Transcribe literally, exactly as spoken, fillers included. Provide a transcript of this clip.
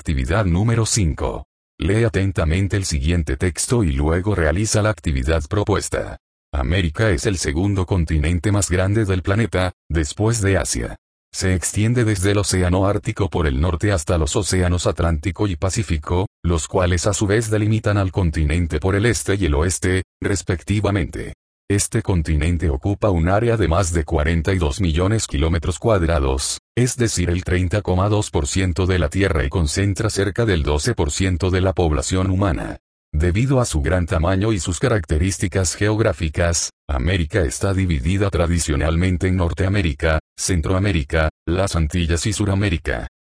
Actividad número cinco. Lee atentamente el siguiente texto y luego realiza la actividad propuesta. América es el segundo continente más grande del planeta, después de Asia. Se extiende desde el Océano Ártico por el norte hasta los océanos Atlántico y Pacífico, los cuales a su vez delimitan al continente por el este y el oeste, respectivamente. Este continente ocupa un área de más de cuarenta y dos millones de kilómetros cuadrados, es decir el treinta coma dos por ciento de la Tierra y concentra cerca del doce por ciento de la población humana. Debido a su gran tamaño y sus características geográficas, América está dividida tradicionalmente en Norteamérica, Centroamérica, las Antillas y Suramérica.